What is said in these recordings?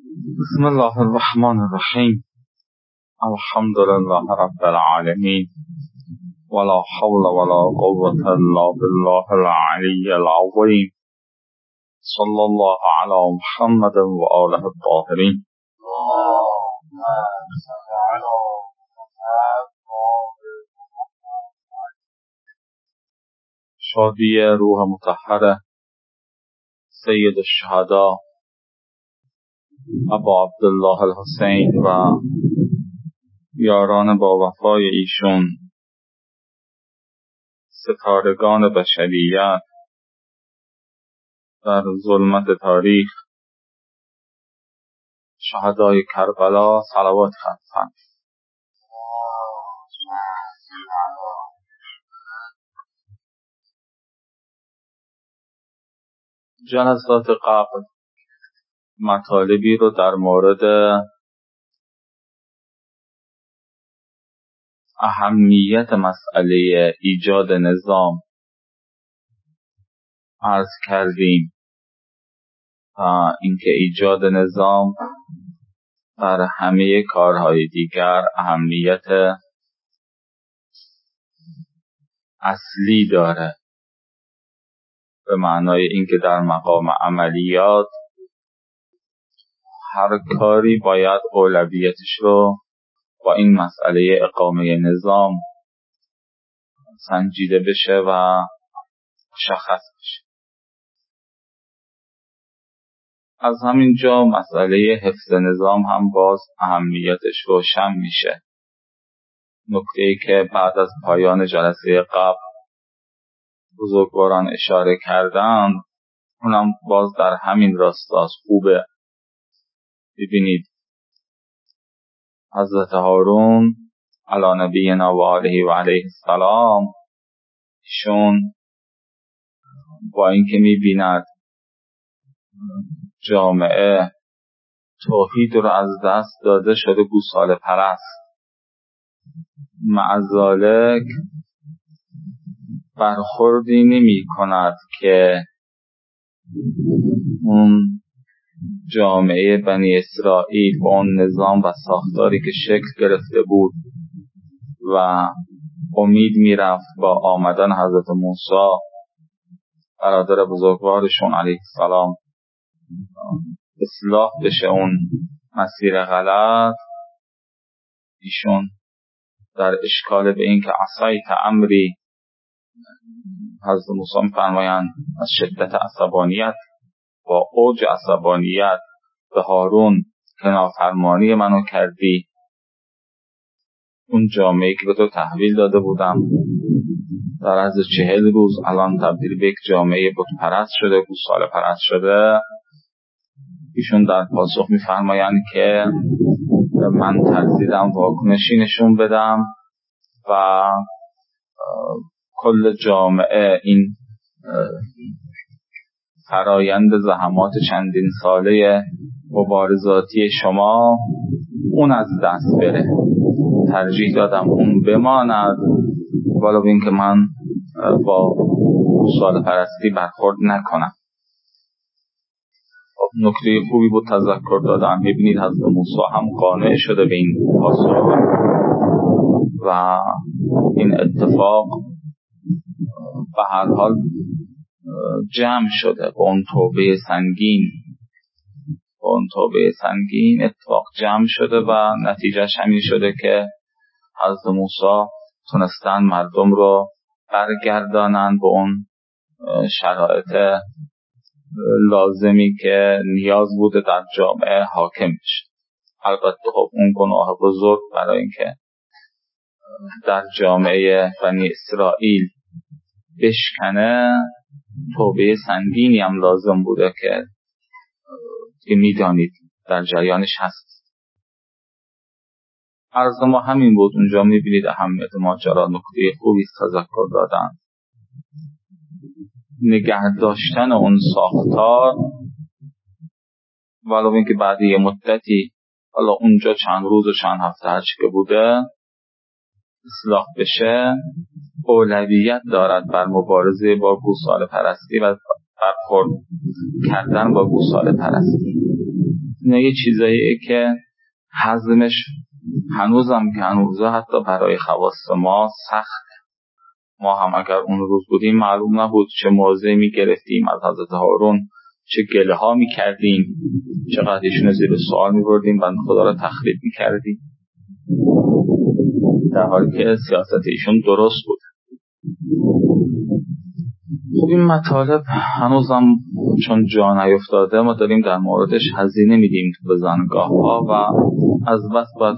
بسم الله الرحمن الرحیم. الحمد لله رب العالمین ولا حول ولا قوة الا بالله العلی العظیم. صلی الله علی محمد و آله الطاهرین. شادی روح مطهر سید الشهدا ابا عبدالله الحسین و یاران با وفای ایشون، ستارگان بشریت در ظلمت تاریخ، شهدای کربلا صلوات خواهند. جلسات قبل مطالبی رو در مورد اهمیت مسئله ایجاد نظام عرض کردیم و اینکه ایجاد نظام بر همه کارهای دیگر اهمیت اصلی داره، به معنای اینکه در مقام عملیات هر کاری باید اولویتش رو با این مسئله اقامه نظام سنجیده بشه و مشخص بشه. از همین جا مسئله حفظ نظام هم باز اهمیتش روشن میشه. نکته‌ای که بعد از پایان جلسه قبل بزرگواران اشاره کردن، اونم باز در همین راستاست. خوبه ببینید حضرت هارون علی نبینا و آله و علیه السلام، ایشون با اینکه میبیند جامعه توحید رو از دست داده شده گوساله پرست، معذالک برخوردی نمی کند که اون جامعه بنی اسرائیل با اون نظام و ساختاری که شکل گرفته بود و امید میرفت با آمدن حضرت موسی برادر بزرگوارشون علیه السلام اصلاح بشه اون مسیر غلط. ایشون در اشکال به این که عصایت امری، حضرت موسی می‌فرمایند از شدت عصبانیت با اوج عصبانیت به هارون که نافرمانی منو کردی، اون جامعه‌ای که به تو تحویل داده بودم در عرض 40 روز الان تبدیل به یک جامعه بت پرست شده، گوساله پرست شده. ایشون در پاسخ می‌فرمایند که من ترسیدم واکنشی نشون بدم و کل جامعه این فرایند زحمات چندین ساله مبارزاتی شما اون از دست بره، ترجیح دادم اون بماند ولی این که من با گوساله پرستی برخورد نکنم. نکته خوبی بود تذکر دادم. میبینید حضرت موسی هم قانع شده به این پاسخ و این اتفاق به هر حال جمع شده با اون توبه سنگین اتفاق جمع شده و نتیجهش همین شده که حضرت موسی تونستن مردم رو برگردانن به اون شرایط لازمی که نیاز بوده در جامعه حاکم بشه. البته خب اون گناه بزرگ برای اینکه در جامعه بنی اسرائیل بشکنه، توبه سنگینی هم لازم بوده که میدانید در جریانش هست. عرض ما همین بود. اونجا میبینید اهمیت ماجرا. نکته خوبی تذکر دادن. نگه داشتن اون ساختار ولو اینکه بعد یه مدتی حالا اونجا چند روز و چند هفته هرچی که بوده اصلاح بشه، اولویت دارد بر مبارزه با گوساله پرستی و برخورد کردن با گوساله پرستی. اینا یه چیزاییه که هضمش هنوزم که هنوزه حتی برای خواص ما سخت. ما هم اگر اون روز بودیم معلوم نبود چه موضعی میگرفتیم از حضرت هارون، چه گله ها میکردیم، چقدر ایشون زیر سوال میبردیم، بنده خدا را تخریب میکردیم، در حالی که سیاست ایشون درست بود. خب این مطالب هنوزم چون جا نیفتاده ما داریم در موردش هزینه میدیم تو بزنگاه ها و از بس باید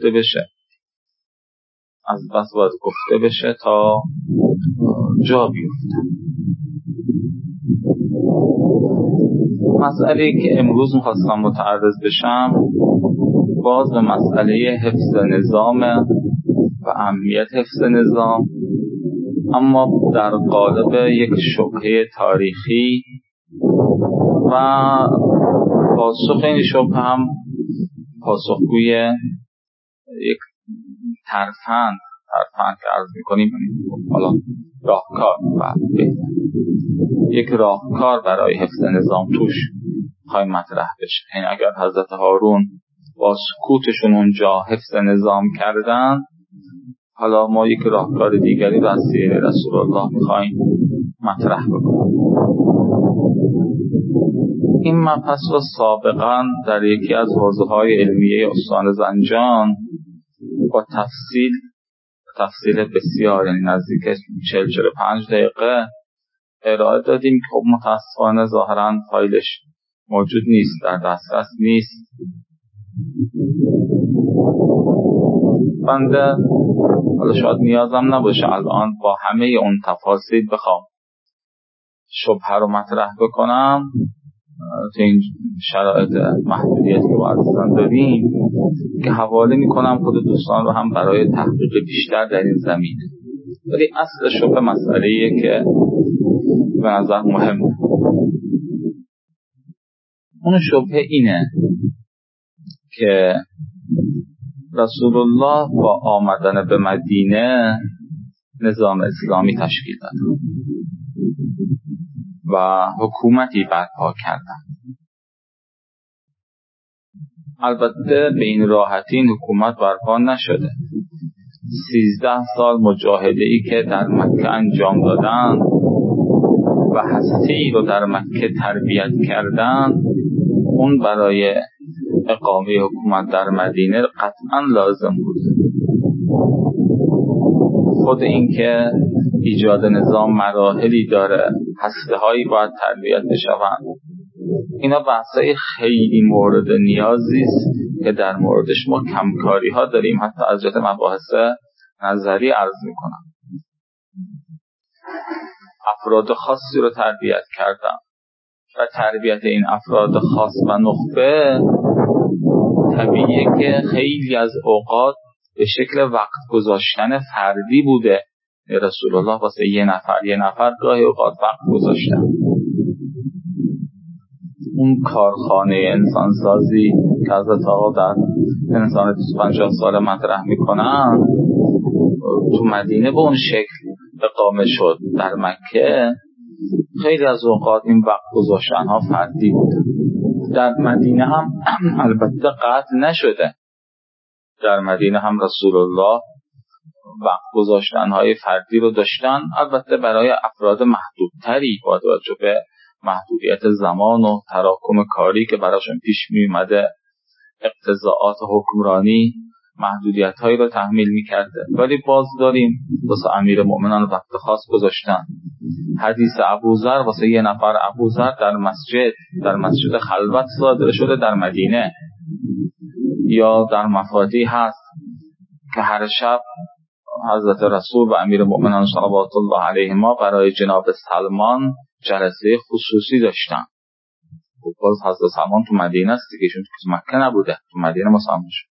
گفته بشه تا جا بیفته. مسئله‌ای که امروز میخواستم متعرض بشم باز به مسئله حفظ نظام و اهمیت حفظ نظام، اما در قالب یک شبهه تاریخی و پاسخ این شبهه هم پاسخگوی یک ترفند که عرض میکنیم، حالا راهکار و یک راهکار برای حفظ نظام توش خواهیم مطرح بشه. این اگر حضرت هارون با سکوتشون اونجا حفظ نظام کردن، حالا ما یک راهکار دیگری رو از سیر رسول الله میخوایم مطرح بکنیم. این مبحث رو سابقا در یکی از حوزه‌های علمیه استان زنجان با تفصیل بسیار، یعنی نزدیک 40-45 دقیقه ارائه دادیم که خب متاسفانه ظاهرا فایلش موجود نیست، در دسترس نیست. بنده حالا شاید نیازم نباشه الان با همه اون تفاصیل بخوام شبهه رو مطرح بکنم. تو این شرایط محدودیتی که باید داریم که حواله میکنم خود دوستان رو هم برای تحقیق بیشتر در این زمینه. ولی اصل شبهه مسئله‌ایه که به نظر مهمه. اون شبهه اینه که رسول الله با آمدن به مدینه نظام اسلامی تشکیل داد و حکومتی برپا کردن. البته به این راحتی این حکومت برپا نشده. 13 سال مجاهده‌ای که در مکه انجام دادن و هسته‌ای رو در مکه تربیت کردن، اون برای اقامه حکومت در مدینه قطعا لازم بود. خود این که ایجاد نظام مراحلی داره، هسته‌هایی باید تربیت بشوند، اینا بحثای خیلی مورد نیازی است که در موردش ما کمکاری ها داریم. حتی از جهت مباحث نظری عرض میکنم. افراد خاصی رو تربیت کردم و تربیت این افراد خاص و نخبه طبیعیه که خیلی از اوقات به شکل وقت گذاشتن فردی بوده. رسول الله واسه یه نفر گاهی اوقات وقت گذاشتن. اون کارخانه انسانسازی که حضرت آقا در انسان 250 سال مطرح میکنن تو مدینه به اون شکل اقامه شد. در مکه خیلی از اوقات این وقت گذاشتن ها فردی بوده. در مدینه هم البته قطع نشده. در مدینه هم رسول الله وقت گذاشتن های فردی رو داشتن، البته برای افراد محدودتری با توجه به محدودیت زمان و تراکم کاری که براشون پیش می اومده. اقتضاعات حکمرانی محدودیت هایی رو تحمیل می کرده. ولی باز داریم واسه امیر مؤمنان وقت خاص گذاشتن. حدیث ابوذر واسه یه نفر ابوذر در مسجد خلوت صادر شده در مدینه. یا در مفاتیح هست که هر شب حضرت رسول و امیر مؤمنان صلوات الله علیهما برای جناب سلمان جلسه خصوصی داشتن. باز حضرت سلمان تو مدینه است دیگه، چون تو مکه نبوده، تو مدینه مسلمان شد،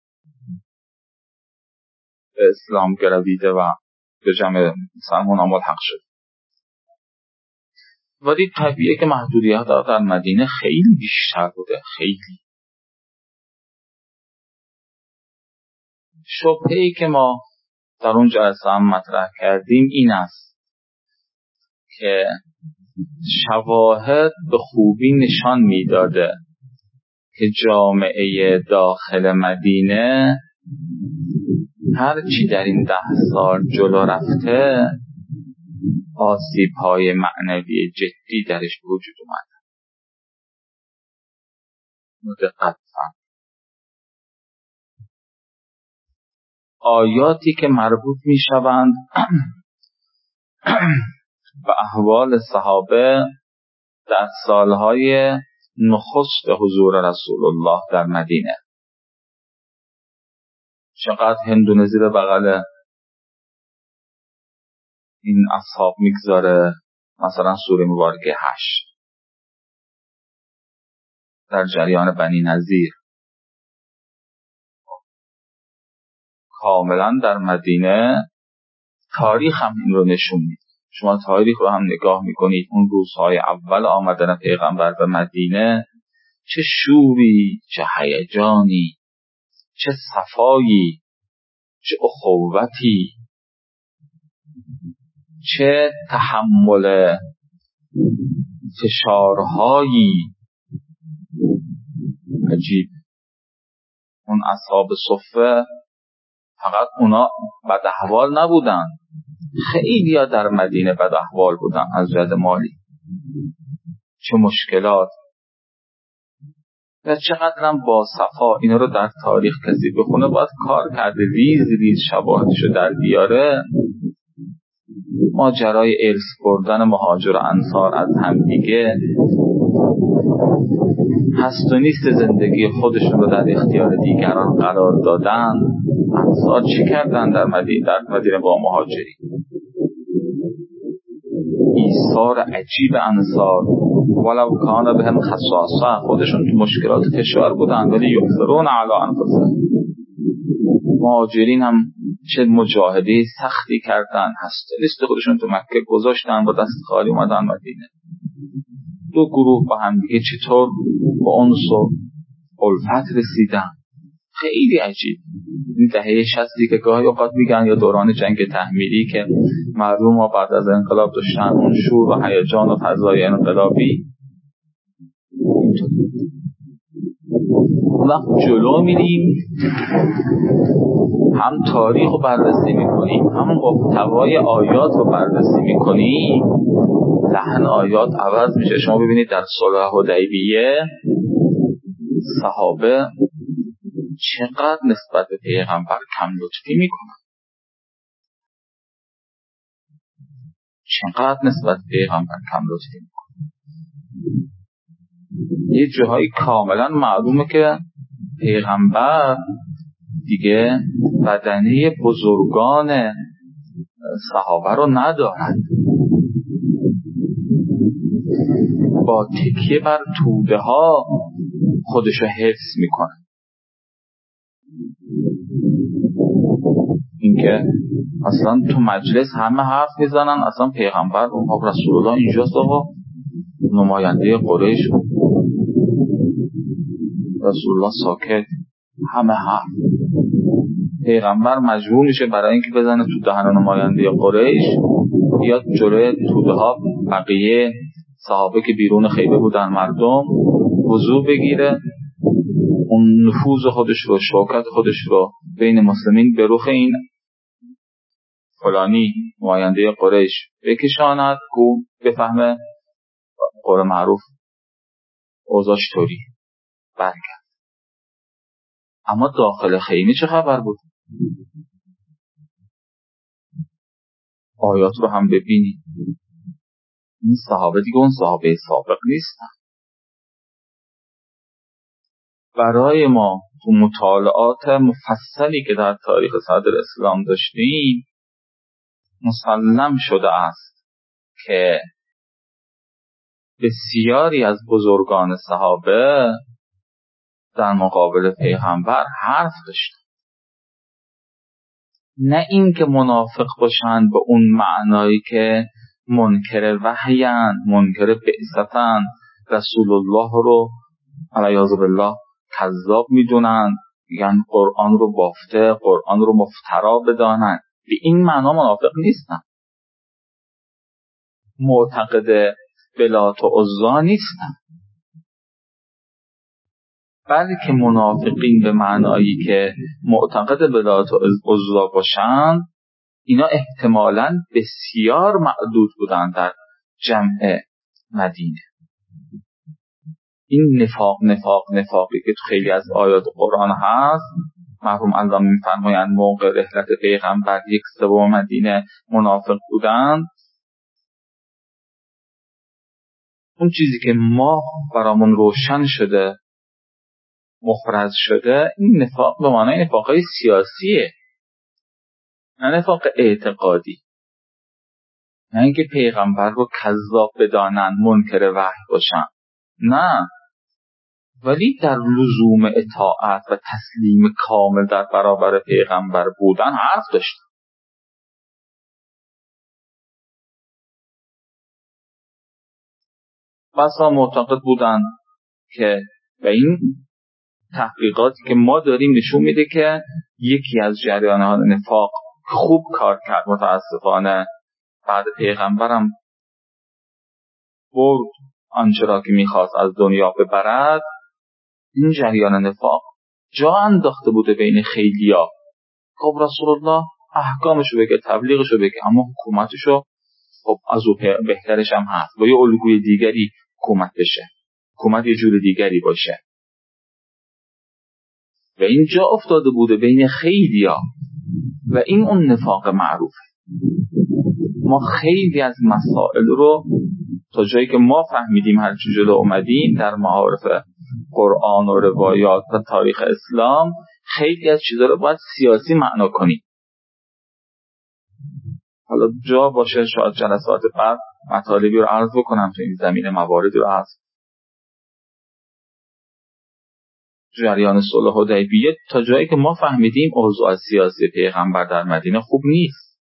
به اسلام گرویده و به جمع مسلمان ملحق شد. ولی طبیعیه که محدودیت در مدینه خیلی بیشتر بوده. خیلی شبهه‌ای که ما در اون جلسه هم مطرح کردیم این است که شواهد به خوبی نشان میداده که جامعه داخل مدینه هر چی در این 10 سال جلو رفته آسیب‌های معنوی جدی درش وجود اومد. دقت آیاتی که مربوط می‌شوند به احوال صحابه در سالهای نخست حضور رسول الله در مدینه. چقدر هندونزی به بغل این اصحاب میگذاره. مثلا سوره مبارکه 8 در جریان بنی نضیر کاملا در مدینه. تاریخ هم این رو نشون میده. شما تاریخ رو هم نگاه میکنید، اون روزهای اول آمدن پیغمبر به مدینه چه شوری، چه هیجانی، چه صفایی، چه اخوتی، چه تحمل فشارهایی عجیب. اون اصحاب صفه فقط اونا بد احوال نبودن، خیلی ها در مدینه بد احوال بودن از جهت مالی. چه مشکلات و چقدر هم با صفا. اینا رو در تاریخ کسی بخونه باید کار کرده ریز ریز شواهدشو در بیاره. ماجرای ارث بردن مهاجر و انصار از همدیگه، هست و نیست زندگی خودشون رو در اختیار دیگران قرار دادن. انصار چی کردن در مدینه با مهاجری؟ ایثار عجیب انصار. ولو کان بهم خصاصه، خودشون تو مشکلات فشار بودن ولی یؤثرون علی انفسهم. مهاجرین هم چه مجاهده سختی کردن، هست لیست خودشون تو مکه گذاشتن، با دست خالی اومدن مدینه. دو گروه با هم دیگه چطور با انس و الفت رسیدن. خیلی عجیب. این دهه 60 که گاهی اوقات میگن یا دوران جنگ تحمیلی که مردم ها بعد از انقلاب داشتن اون شور و هیجان و فضای انقلابی. وقت جلو میریم هم تاریخ رو بررسی میکنیم هم محتوای آیات رو بررسی میکنیم، لحن آیات عوض میشه. شما ببینید در صلح حدیبیه صحابه چقدر نسبت به پیغمبر کم لطفی میکنن، چقدر نسبت به پیغمبر کم لطفی میکنن. یه جاهایی کاملا معلومه که پیغمبر دیگه بدنه بزرگان صحابه رو ندارد، با تکیه بر توده ها خودشو حفظ میکنه. اینکه اصلا تو مجلس همه حرف میزنن، اصلا پیغمبر و رسول الله اینجاست آقا، نماینده قریش، رسول الله ساکت، همه حرف. پیغمبر مجبور میشه برای اینکه بزنه تو دهن نماینده قریش، بیاد جلوی توده ها بقیه صحابه که بیرون خیمه بودن مردم وضو بگیره، اون نفوذ خودش رو، شوکت خودش رو بین مسلمین به رخ این فلانی نماینده قریش بکشاند که بفهمه قول معروف اوضاعش طوری برگرد. اما داخل خیمه چه خبر بود؟ آیات رو هم ببینید. این صحابه دیگه اون صحابه سابق نیستن. برای ما تو مطالعات مفصلی که در تاریخ صدر اسلام داشتیم مسلم شده است که بسیاری از بزرگان صحابه در مقابل پیغمبر حرف داشتن. نه این که منافق باشند به اون معنایی که منکر وحیان، منکر بعثتن، رسول الله رو علیاذ بالله کذاب میدونن، یعنی قرآن رو بافته، قرآن رو مفترا بدانن. به این معنا منافق نیستن، معتقد بلات و عزا نیستن. بلکه منافقین به معنایی که معتقد ولایت عظما باشند، اینا احتمالاً بسیار معدود بودند در جمع مدینه. این نفاقی که تو خیلی از آیات قرآن هست، مرحوم علامه می‌فرمایند موقع رحلت پیغمبر 1/3 مدینه منافق بودند. اون چیزی که ما برامون روشن شده، مفرز شده، این نفاق به معنای نفاقای سیاسیه، نه نفاق اعتقادی. نه اینکه پیغمبر رو کذاب بدانن، منکر وحی باشن، نه، ولی در لزوم اطاعت و تسلیم کامل در برابر پیغمبر بودن حرف داشتن. بسا معتقد بودن که و این تحقیقاتی که ما داریم نشون میده که یکی از جریانات نفاق خوب کار کرد، متاسفانه بعد پیغمبرم برد آنچه را که میخواست از دنیا ببرد، این جریان نفاق جا انداخته بوده بین خیلیا. خب رسول الله احکامشو بگه، تبلیغشو بگه، اما حکومتشو خب از او بهترش هم هست، با یه الگوی دیگری حکومت بشه، حکومت یه جور دیگری باشه. و این جا افتاده بوده بین خیلیا و این اون نفاق معروفه. ما خیلی از مسائل رو تا جایی که ما فهمیدیم هرچی جلو اومدیم در معارف قرآن و روایات و تاریخ اسلام، خیلی از چیزا رو باید سیاسی معنا کنیم. حالا جا باشه شاید جلسات بعد مطالبی رو عرض بکنم تو این زمینه، مواردی رو عرض. جریان صلح حدیبیه تا جایی که ما فهمیدیم اوضاع سیاسی پیغمبر در مدینه خوب نیست.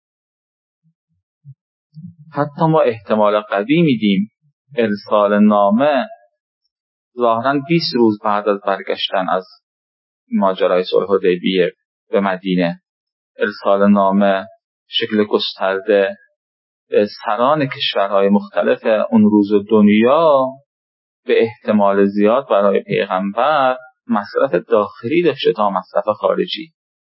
حتی ما احتمال قوی میدیم ارسال نامه ظاهراً 20 روز بعد از برگشتن از ماجرای صلح حدیبیه به مدینه، ارسال نامه شکل گسترده به سران کشورهای مختلف اون روز دنیا به احتمال زیاد برای پیغمبر مصرف داخلی داشته تا مصرف خارجی.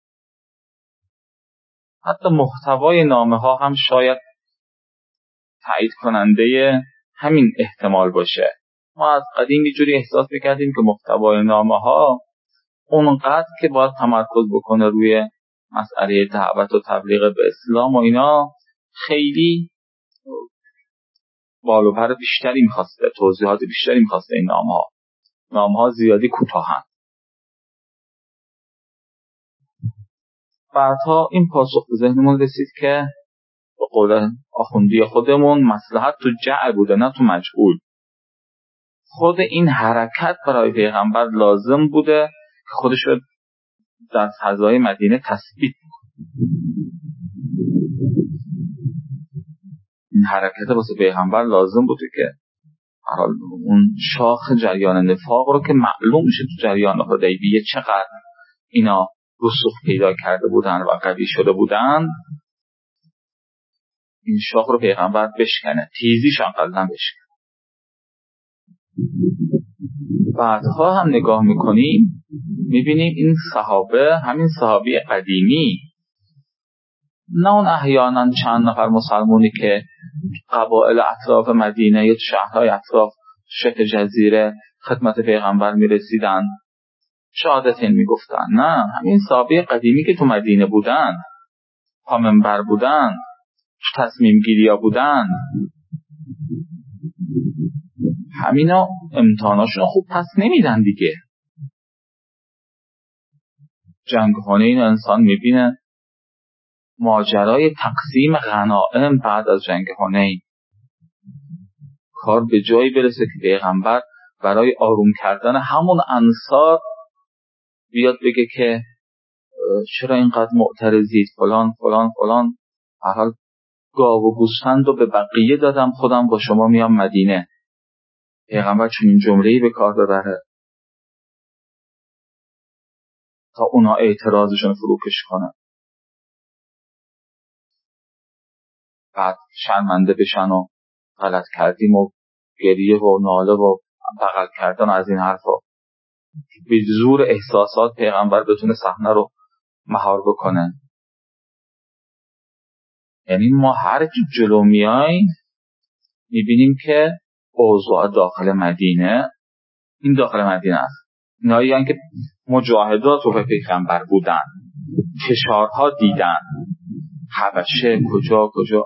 حتی محتوای نامه ها هم شاید تایید کننده همین احتمال باشه. ما از قدیم یه جوری احساس میکردیم که محتوای نامه ها اونقدر که باید تمرکز بکنه روی مسئله دعوت و تبلیغ به اسلام و اینا، خیلی بال و پر بیشتری میخواسته، توضیحات بیشتری میخواسته. این نامه ها زیادی کوتاهن. بعدها این پاسخ به ذهنمون رسید که به قول آخوندی خودمون مصلحت تو جعل بوده نه تو مجعول. خود این حرکت برای پیغمبر لازم بوده که خودش رو در فضای مدینه تثبیت کنه. این حرکت واسه پیغمبر لازم بوده که اون شاخ جریان نفاق رو که معلوم میشه تو جریان حدیبیه چقدر اینا رسوخ پیدا کرده بودن و قوی شده بودن، این شاخ رو پیغمبر بشکنه، تیزیش انقدر بشکنه. بعدها هم نگاه میکنیم میبینیم این صحابه، همین صحابی قدیمی، نه اون احیانا چند نفر مسلمونی که قبایل اطراف مدینه یا شهرهای اطراف شبه جزیره خدمت پیغمبر میرسیدن شهادتین میگفتن، نه، همین صحابه قدیمی که تو مدینه بودن، پا منبر بودن، تصمیم گیریا بودن، همینا امتحاناشون خوب پس نمیدن دیگه. جنگ حنین انسان میبینه ماجرای تقسیم غنائم بعد از جنگ حنین، کار به جایی برسه که پیغمبر برای آروم کردن همون انصار بیاد بگه که چرا اینقدر معترضید، فلان فلان فلان، هر حال گاو و گوسفند رو به بقیه دادم، خودم با شما میام مدینه. پیغمبر چنین جمله‌ای به کار ببره تا اونا اعتراضشون فروکش کنن، بعد شرمنده بشن و غلط کردیم و گریه و ناله و بغل کردن از این حرفا. به زور احساسات پیغمبر بتونه صحنه رو مهار بکنه. یعنی ما هر جلو میاییم میبینیم که اوضاع داخل مدینه، این داخل مدینه است، اینایی که مجاهدات رو به پیغمبر بودن، فشارها دیدن، حبشه کجا،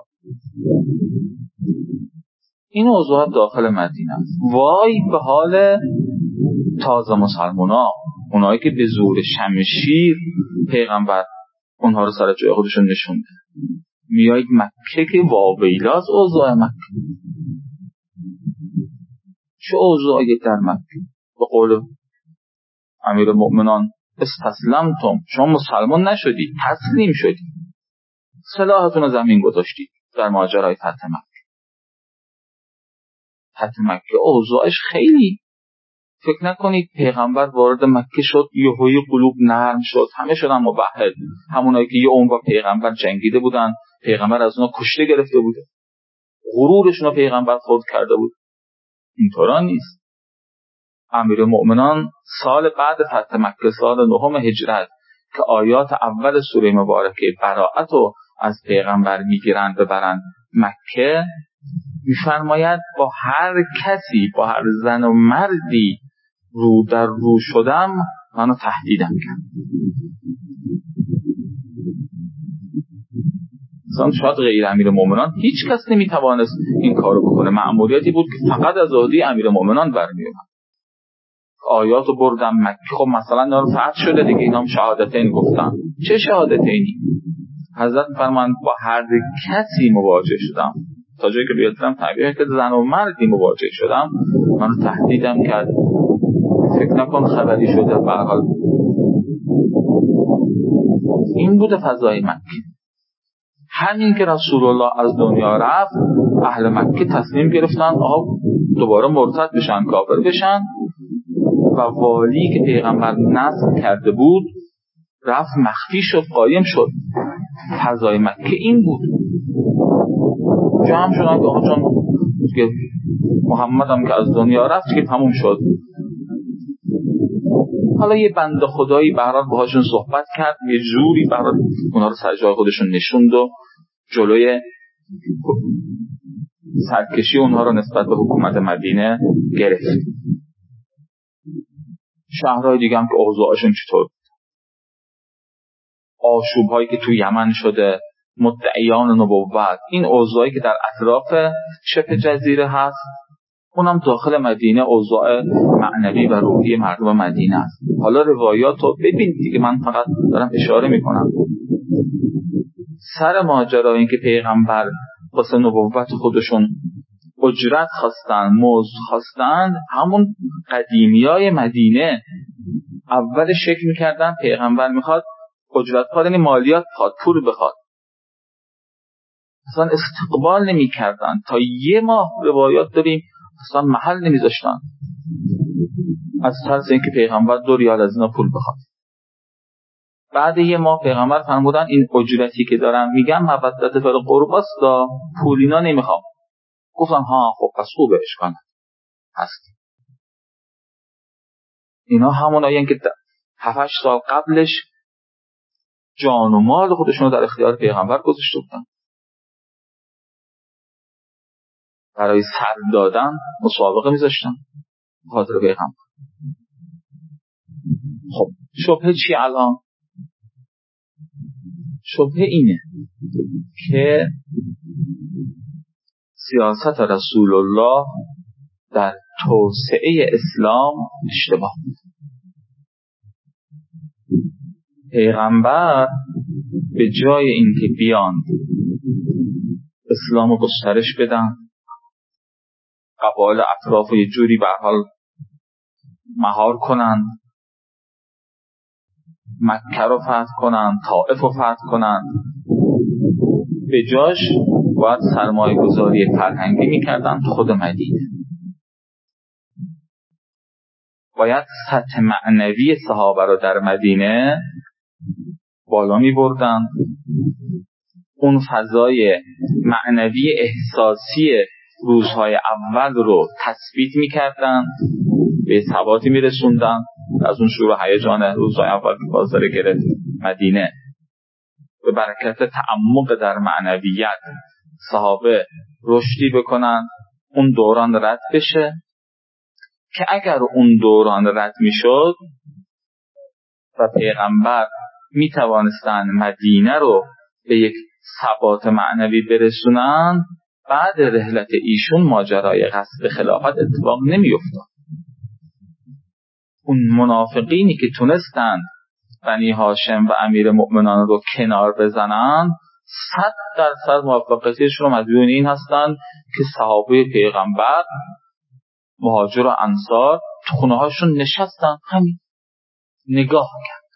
این اوضاع داخل مدینه است. وای به حال تازه مسلمانا، اونایی که به زور شمشیر پیغمبر اونها رو سر جای خودشون نشونده. میایید مکه که واویلا از اوضاع مکه. چه اوضاعی در مکه؟ به قول امیر المؤمنان استسلمتم، شما مسلمان نشدید، تسلیم شدید، سلاحتون رو زمین گذاشتید در ماجرای فتح مکه. فتح مکه اوضاعش خیلی، فکر نکنید پیغمبر وارد مکه شد یهویی قلوب نرم شد، همه شدن موحد، همونایی که یه عمر با پیغمبر جنگیده بودن، پیغمبر از اونا کشته گرفته بوده، غرورشون رو پیغمبر خورد کرده بود. اینطورا نیست. امیر المؤمنان سال بعد فتح مکه، سال 9 هجرت، که آیات اول سوره مبارکه براءت رو از پیغمبر میگیرند ببرند مکه، میفرماید با هر کسی، با هر زن و مردی رو در رو شدم منو تهدیدم کرد. مثلا شاید غیر امیر مومنان هیچ کس نمیتوانست این کارو بکنه. مأموریتی بود که فقط از عهده امیر مومنان برمی‌آمد. آیاتو بردم مکه، خب مثلا اینا رو فتح شده دیگه، اینا هم شهادتین گفتن. چه شهادتینی؟ حضرت فرمان با هر کسی مواجه شدم، تا جایی که بیادرم تعبیه که زن و مردی مواجه شدم منو تهدیدم کرد. فکر نکن خبری شده. به هر حال این بوده فضای مکه. همین که رسول الله از دنیا رفت، اهل مکه تصمیم گرفتن آقا دوباره مرتد بشن، کافر بشن، و والی که پیغمبر نصب کرده بود رفت مخفی شد، قایم شد. فضای مکه این بود. جمع شدن که آقا چون محمد هم که از دنیا رفت که تموم شد. حالا یه بنده خدایی برات باهاشون صحبت کرد، یه جوری برات اونا رو سر جای خودشون نشوند و جلوی سرکشی اونها رو نسبت به حکومت مدینه گرفت. شهرهای دیگه هم که اوضاعشون چطور بود، آشوب‌هایی که تو یمن شده، مدعیان نبوت، این اوضاعی که در اطراف شبه جزیره هست، اونم داخل مدینه اوضاع معنوی و روحی مردم مدینه است. حالا روایات رو ببین دیگه، من فقط دارم اشاره میکنم. سر ماجرا این که پیغمبر واسه نبوت خودشون اجرت خواستن، مزد خواستن، همون قدیمیای مدینه اول شکل میکردن پیغمبر میخواد اجرت خواهد، یعنی مالیات بخواد، پول بخواد، اصلا استقبال نمیکردن. تا یه ماه روایات داریم اصلا محل نمیذاشتن از ترس اینکه پیغمبر 2 ریال از اینا پول بخواد. بعد یه ماه پیغمبر فرمودن این اجرتی که دارم میگم مودت فی القرباست، پول اینا نمیخوام. گفتن ها خب پس خوبه، اشکال هست. اینا همونایی که 7-8 سال قبلش جان و مال خودشون رو در اختیار پیغمبر گذاشته بودن، برای سر دادن مسابقه میذاشتن خاطر پیغمبر. خب شبهه چی الان؟ شبهه اینه که سیاست رسول الله در توسعه اسلام اشتباه. پیغمبر به جای اینکه بیان اسلامو گسترش بدن، قبایل اطراف یه جوری به هر حال مهار کنن، مکه رو فتح کنن، طائف رو فتح کنن، به جاش باید سرمایه گذاری فرهنگی میکردن تو خود مدینه. باید سطح معنوی صحابه رو در مدینه بالا میبردن، اون فضای معنوی احساسی روزهای اول رو تثبیت میکردن، به ثباتی میرسوندن. از اون شروع هیجان روزهای اول که بازار گرفت مدینه، به برکت تعمق در معنویت صحابه رشدی بکنن، اون دوران رد بشه که اگر اون دوران رد میشد و پیغمبر میتوانستن مدینه رو به یک ثبات معنوی برسونن، بعد رحلت ایشون ماجرای غصب خلافت اتفاق نمیافتاد. اون منافقینی که تونستن بنی هاشم و امیر مؤمنان رو کنار بزنن 100% موفقیتشون مدیون این هستن که صحابه پیغمبر مهاجر و انصار تو خونه هاشون نشستن، همین نگاه کردن.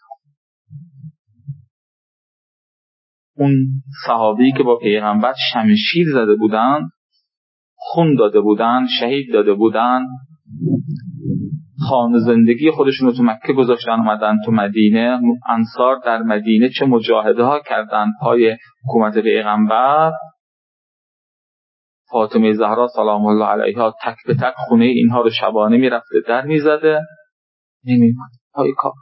اون صحابه‌ای که با پیغمبر شمشیر زده بودن، خون داده بودن، شهید داده بودن، خانه زندگی خودشون رو تو مکه گذاشتن اومدن تو مدینه، انصار در مدینه چه مجاهده ها کردن پای حکومت پیغمبر. فاطمه زهرا سلام الله علیها تک به تک خونه اینها رو شبانه میرفته در میزده، نمیمد پای کار.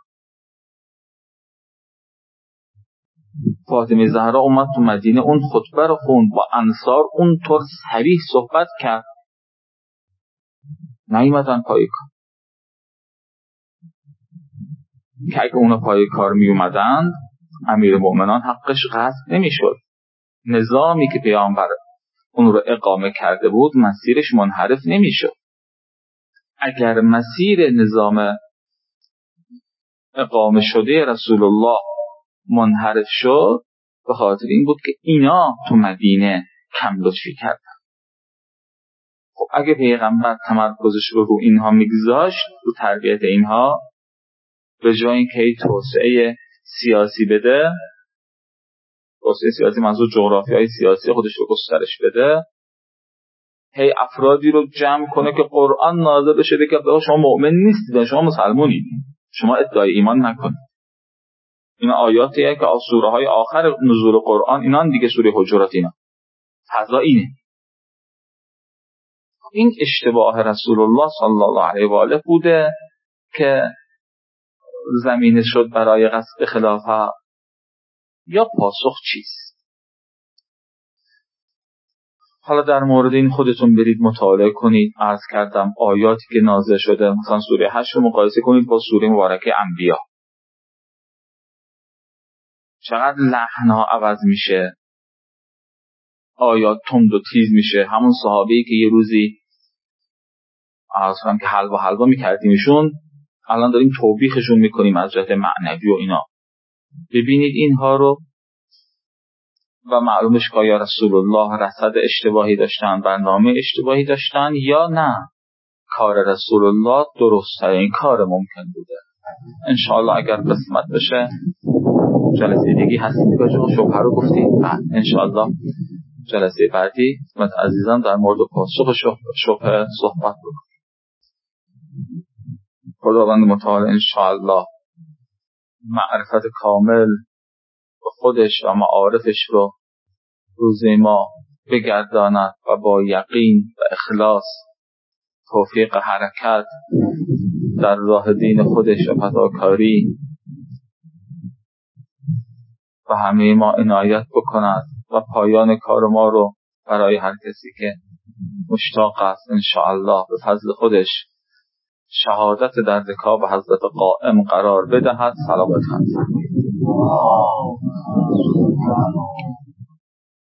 فاطمه زهرا اومد تو مدینه اون خطبه رو خوند، با انصار اونطور صریح صحبت کرد، نیومدن پای کار. که اگه اونا پای کار می اومدن امیر مؤمنان حقش غصب نمی شد. نظامی که پیامبر اون رو اقامه کرده بود مسیرش منحرف نمی شد. اگر مسیر نظام اقامه شده رسول الله منحرف شد به خاطر این بود که اینا تو مدینه کم لطفی کردن. خب اگه پیغمبر تمرکزش رو اینها میگذاشت، رو تربیت اینها، به جای اینکه توسعه سیاسی بده، توسعه سیاسی منظور جغرافیای سیاسی خودش رو گسترش بده، هی افرادی رو جمع کنه که قرآن نازل بشه بگه شما مؤمن نیستید، شما مسلمونید، شما ادعای ایمان نکنید. این آیاتیه که از سوره های آخر نزول قرآن، اینان دیگه سوره حجرات، اینا فضا اینه. این اشتباه رسول الله صلی الله علیه و آله بوده که زمینه شد برای غصب خلافت. یا پاسخ چیست؟ حالا در مورد این خودتون برید مطالعه کنید. عرض کردم آیاتی که نازل شده، مثلا سوره 8 رو مقایسه کنید با سوره مبارکه انبیا، چقدر لحن‌ها عوض میشه، آیات تند و تیز میشه. همون صحابه‌ای که یه روزی عرض کردم که حلوا میکردیمشون، الان داریم توبیخشون میکنیم از جهت معنوی و اینا. ببینید اینها رو و معلومش که یا رسول الله رصد اشتباهی داشتن، برنامه اشتباهی داشتن، یا نه کار رسول الله درست ترین کار ممکن بوده. انشاءالله اگر قسمت بشه جلسه دیگی هستیم که شبهه رو گفتیم، انشاءالله جلسه بعدی خدمت عزیزان در مورد پاسخ شبهه صحبت بکنیم. خداوند متعال انشاءالله معرفت کامل به خودش و معارفش رو روز ما بگرداند و با یقین و اخلاص توفیق حرکت در راه دین خودش و فداکاری و همه ما عنایت بکند و پایان کار ما رو برای هر کسی که مشتاق است انشاءالله به فضل خودش شهادت در رکاب حضرت قائم قرار بدهد. صلوات خمس